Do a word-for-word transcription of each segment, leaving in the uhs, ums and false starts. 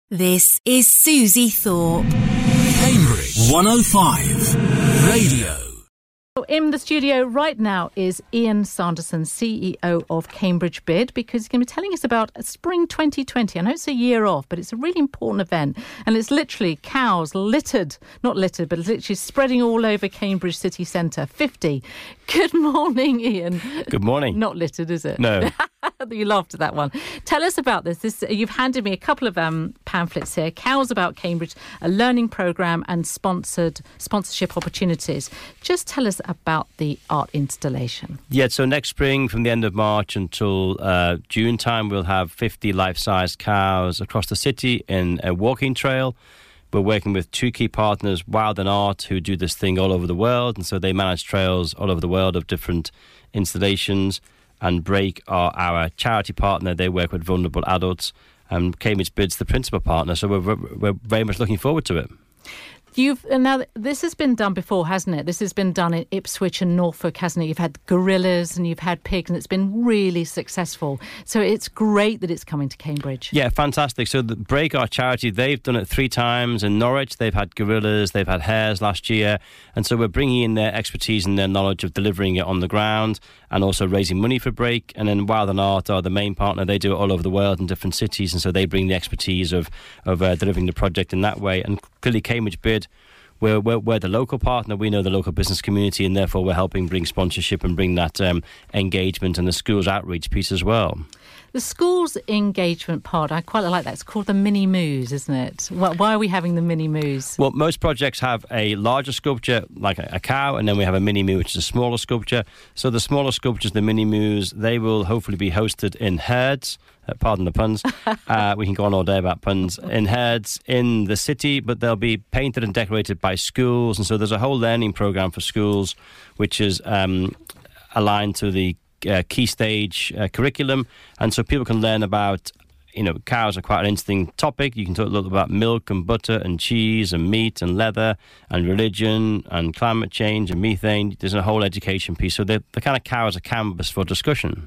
This is Susie Thorpe. Cambridge one oh five Radio. In the studio right now is Ian Sanderson, C E O of Cambridge Bid, because he's going to be telling us about Spring twenty twenty. I know it's a year off, but it's a really important event. And it's literally cows littered, not littered, but literally spreading all over Cambridge city centre. fifty. Good morning, Ian. Good morning. Not littered, is it? No. You laughed at that one. Tell us about this. This you've handed me a couple of um, pamphlets here. Cows About Cambridge, a learning programme and sponsored sponsorship opportunities. Just tell us about the art installation. Yeah, so next spring, from the end of March until uh, June time, we'll have fifty life-sized cows across the city in a walking trail. We're working with two key partners, Wild and Art, who do this thing all over the world. And so they manage trails all over the world of different installations. And Break are our charity partner. They work with vulnerable adults. And Cambridge Bid's the principal partner. So we're, we're very much looking forward to it. You've now this has been done before, hasn't it? This has been done in Ipswich and Norfolk, hasn't it? You've had gorillas and you've had pigs, and it's been really successful. So it's great that it's coming to Cambridge. Yeah, fantastic. So the Break, our charity, they've done it three times in Norwich. They've had gorillas, they've had hares last year, and so we're bringing in their expertise and their knowledge of delivering it on the ground, and also raising money for Break. And then Wild and Art are the main partner. They do it all over the world in different cities, and so they bring the expertise of of uh, delivering the project in that way. And clearly, Cambridge Bid. We're, we're, we're the local partner. We know the local business community, and therefore we're helping bring sponsorship and bring that um, engagement and the schools outreach piece as well. The schools engagement part, I quite like that. It's called the mini moos, isn't it? Why are we having the mini moos? Well, most projects have a larger sculpture, like a, a cow, and then we have a mini moo, which is a smaller sculpture. So the smaller sculptures, the mini moos, they will hopefully be hosted in herds. Uh, pardon the puns. uh, we can go on all day about puns. In herds in the city, but they'll be painted and decorated by schools. And so there's a whole learning program for schools, which is um, aligned to the uh, Key Stage uh, curriculum. And so people can learn about, you know, cows are quite an interesting topic. You can talk a little about milk and butter and cheese and meat and leather and religion and climate change and methane. There's a whole education piece. So the kind of cow is a canvas for discussion.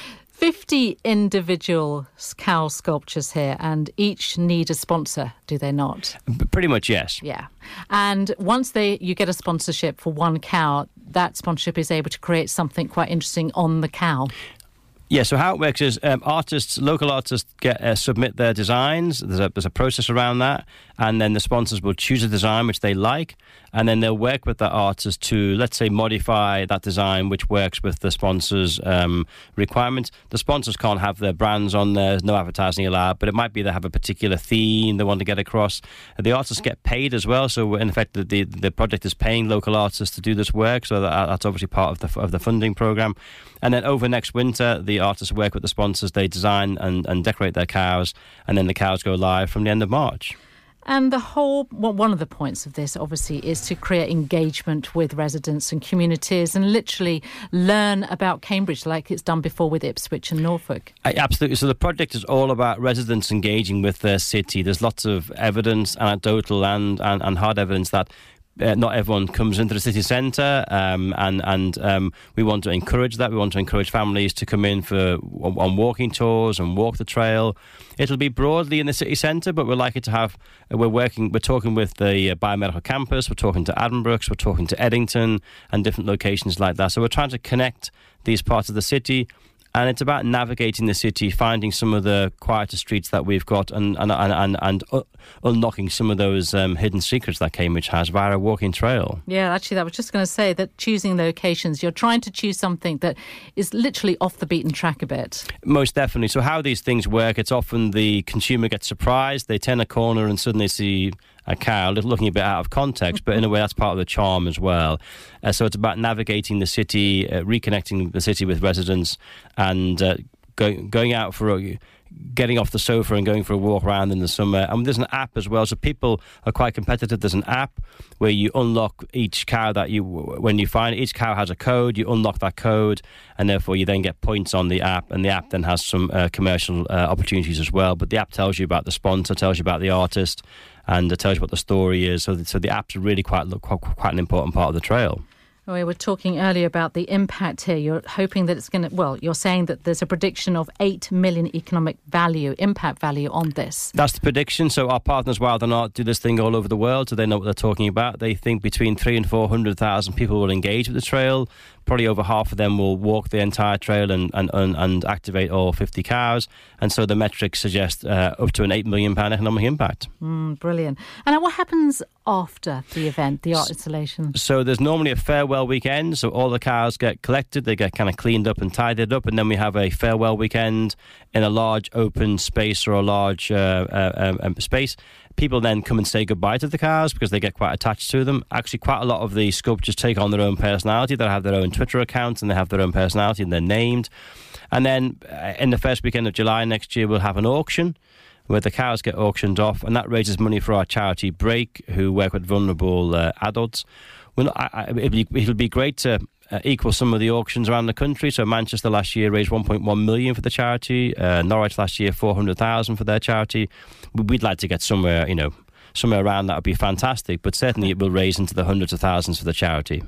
fifty individual cow sculptures here, and each need a sponsor, do they not? Pretty much, yes. Yeah. And once they you get a sponsorship for one cow, that sponsorship is able to create something quite interesting on the cow. Yeah, so how it works is um, artists, local artists get uh, submit their designs. There's a, there's a process around that. And then the sponsors will choose a design which they like. And then they'll work with that artist to, let's say, modify that design which works with the sponsor's um, requirements. The sponsors can't have their brands on there. There's no advertising allowed. But it might be they have a particular theme they want to get across. The artists get paid as well. So, in effect, the, the, the project is paying local artists to do this work. So that, that's obviously part of the, of the funding programme. And then over next winter, the artists work with the sponsors. They design and, and decorate their cows, and then the cows go live from the end of March. And the whole, well, one of the points of this, obviously, is to create engagement with residents and communities and literally learn about Cambridge like it's done before with Ipswich and Norfolk. I, absolutely. So the project is all about residents engaging with their city. There's lots of evidence, anecdotal and, and, and hard evidence that Uh, not everyone comes into the city centre, um, and and um, we want to encourage that. We want to encourage families to come in for on walking tours and walk the trail. It'll be broadly in the city centre, but we're likely to have. Uh, we're working. We're talking with the uh, biomedical campus. We're talking to Addenbrooke's. We're talking to Eddington and different locations like that. So we're trying to connect these parts of the city. And it's about navigating the city, finding some of the quieter streets that we've got, and and and, and, and uh, unlocking some of those um, hidden secrets that Cambridge has via a walking trail. Yeah, actually, I was just going to say that choosing locations, you're trying to choose something that is literally off the beaten track a bit. Most definitely. So how these things work, it's often the consumer gets surprised, they turn a corner and suddenly see a cow, looking a bit out of context, but in a way that's part of the charm as well. Uh, so it's about navigating the city, uh, reconnecting the city with residents, and uh, go, going out for a, getting off the sofa and going for a walk around in the summer. And there's an app as well, so people are quite competitive. There's an app where you unlock each cow that you, when you find each cow has a code, you unlock that code, and therefore you then get points on the app, and the app then has some uh, commercial uh, opportunities as well. But the app tells you about the sponsor, tells you about the artist, and it tells you what the story is. So the, so the app's really quite, quite quite an important part of the trail. Well, we were talking earlier about the impact here. You're hoping that it's going to, well, you're saying that there's a prediction of eight million economic value, impact value on this. That's the prediction. So our partners, Wild and Art, do this thing all over the world, so they know what they're talking about. They think between three and four hundred thousand people will engage with the trail. Probably over half of them will walk the entire trail and, and, and, and activate all fifty cows. And so the metrics suggest uh, up to an eight million pounds economic impact. Mm, brilliant. And what happens after the event, the art installation? So there's normally a farewell weekend. So all the cows get collected, they get kind of cleaned up and tidied up. And then we have a farewell weekend in a large open space or a large uh, uh, um, space. People then come and say goodbye to the cows because they get quite attached to them. Actually, quite a lot of the sculptures take on their own personality. They have their own Twitter accounts and they have their own personality and they're named. And then uh, in the first weekend of July next year, we'll have an auction where the cows get auctioned off, and that raises money for our charity Break, who work with vulnerable uh, adults. Well, I, I, it'll, be, it'll be great to uh, equal some of the auctions around the country. So Manchester last year raised one point one million for the charity. Uh, Norwich last year four hundred thousand for their charity. We'd like to get somewhere, you know, somewhere around that would be fantastic. But certainly it will raise into the hundreds of thousands for the charity.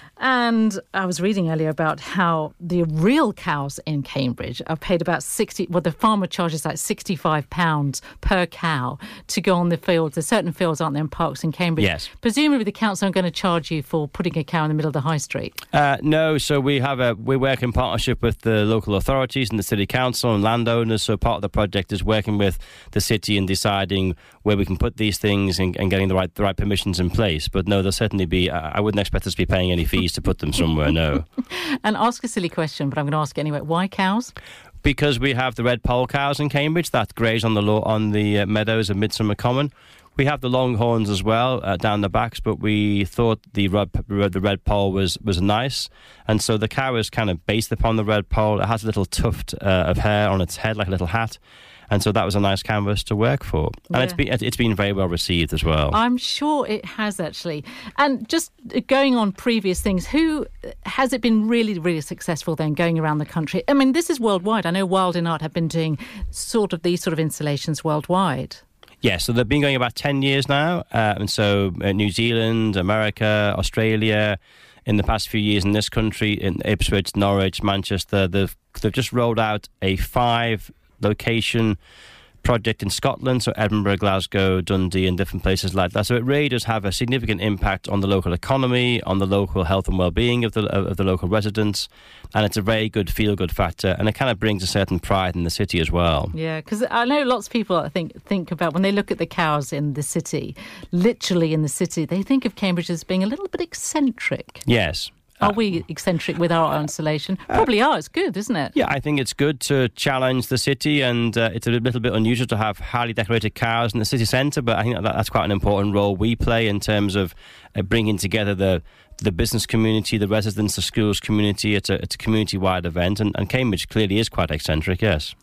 And I was reading earlier about how the real cows in Cambridge are paid about sixty. Well, the farmer charges like sixty-five pounds per cow to go on the fields. There's certain fields, aren't there, in parks in Cambridge? Yes. Presumably, the council aren't going to charge you for putting a cow in the middle of the high street. Uh, no. So we have a we work in partnership with the local authorities and the city council and landowners. So part of the project is working with the city and deciding where we can put these things and, and getting the right the right permissions in place. But no, there'll certainly be. I wouldn't expect us to be paying any fees to put them somewhere, no. And ask a silly question, but I'm going to ask it anyway. Why cows? Because we have the red poll cows in Cambridge that graze on the lo- on the uh, meadows of Midsummer Common. We have the longhorns as well uh, down the backs, but we thought the red, the red poll was, was nice. And so the cow is kind of based upon the red poll. It has a little tuft uh, of hair on its head, like a little hat. And so that was a nice canvas to work for. And yeah. it's been it's been very well received as well. I'm sure it has, actually. And just going on previous things, who has it been really, really successful then going around the country? I mean, this is worldwide. I know Wild in Art have been doing sort of these sort of installations worldwide. Yeah, so they've been going about ten years now. Uh, and so uh, New Zealand, America, Australia, in the past few years in this country, in Ipswich, Norwich, Manchester, they've, they've just rolled out a five location project in Scotland, so Edinburgh, Glasgow, Dundee and different places like that. So it really does have a significant impact on the local economy, on the local health and well-being of the of the local residents, and it's a very good feel-good factor, and it kind of brings a certain pride in the city as well. Yeah, because I know lots of people I think think about when they look at the cows in the city, literally in the city, they think of Cambridge as being a little bit eccentric. Yes. Are we eccentric with our installation? Probably are. It's good, isn't it? Yeah, I think it's good to challenge the city, and uh, it's a little bit unusual to have highly decorated cows in the city centre, but I think that that's quite an important role we play in terms of uh, bringing together the the business community, the residents, the schools community. It's a, it's a community-wide event, and, and Cambridge clearly is quite eccentric, yes.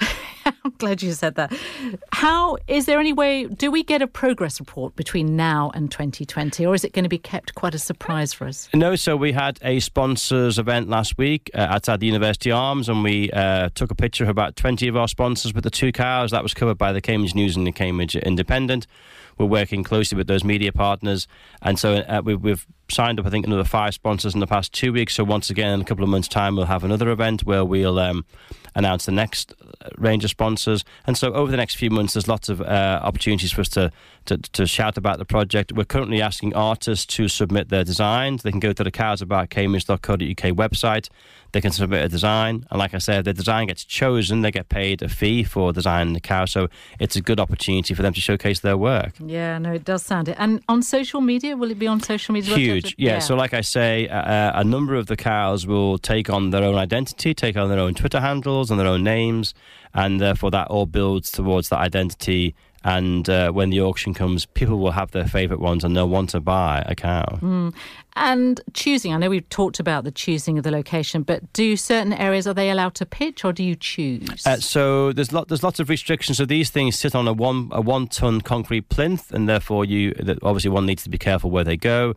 I'm glad you said that. How, is there any way, do we get a progress report between now and twenty twenty, or is it going to be kept quite a surprise for us? No, so we had a sponsors event last week uh, outside the University Arms, and we uh, took a picture of about twenty of our sponsors with the two cows. That was covered by the Cambridge News and the Cambridge Independent. We're working closely with those media partners, and so uh, we, we've signed up, I think, another five sponsors in the past two weeks. So once again, in a couple of months' time, we'll have another event where we'll um, announce the next range of sponsors. And so over the next few months, there's lots of uh, opportunities for us to, to to shout about the project. We're currently asking artists to submit their designs. They can go to the cows about cambridge dot co dot U K website. They can submit a design. And like I said, if the design gets chosen, they get paid a fee for designing the cow. So it's a good opportunity for them to showcase their work. Yeah, no, it does sound it. And on social media, will it be on social media? Huge, yeah. yeah. So like I say, uh, a number of the cows will take on their own identity, take on their own Twitter handles and their own names, and therefore that all builds towards that identity. And uh, when the auction comes, people will have their favourite ones and they'll want to buy a cow. Mm. And choosing, I know we've talked about the choosing of the location, but do certain areas, are they allowed to pitch or do you choose? Uh, so there's lot, there's lots of restrictions. So these things sit on a one a one ton concrete plinth, and therefore you obviously one needs to be careful where they go.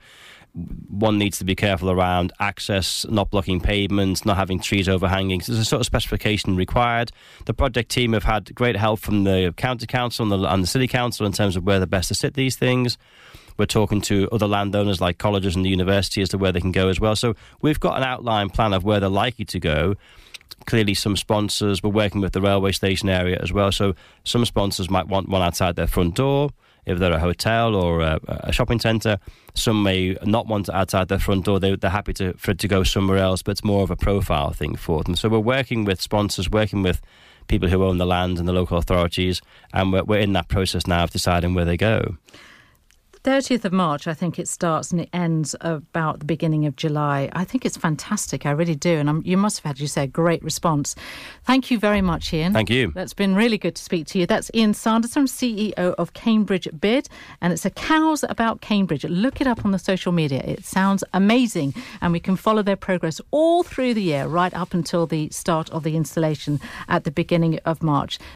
One needs to be careful around access, not blocking pavements, not having trees overhanging. So there's a sort of specification required. The project team have had great help from the county council and the, and the city council in terms of where the best to sit these things. We're talking to other landowners like colleges and the university as to where they can go as well. So we've got an outline plan of where they're likely to go. Clearly, some sponsors, we're working with the railway station area as well. So some sponsors might want one outside their front door if they're a hotel or a, a shopping centre. Some may not want it outside their front door. They, they're happy to, for it to go somewhere else, but it's more of a profile thing for them. So we're working with sponsors, working with people who own the land and the local authorities, and we're, we're in that process now of deciding where they go. thirtieth of March, I think it starts, and it ends about the beginning of July. I think it's fantastic. I really do. And I'm, you must have had, you say, a great response. Thank you very much, Ian. Thank you. That's been really good to speak to you. That's Ian Sanderson, C E O of Cambridge Bid. And it's a Cows About Cambridge. Look it up on the social media. It sounds amazing. And we can follow their progress all through the year, right up until the start of the installation at the beginning of March.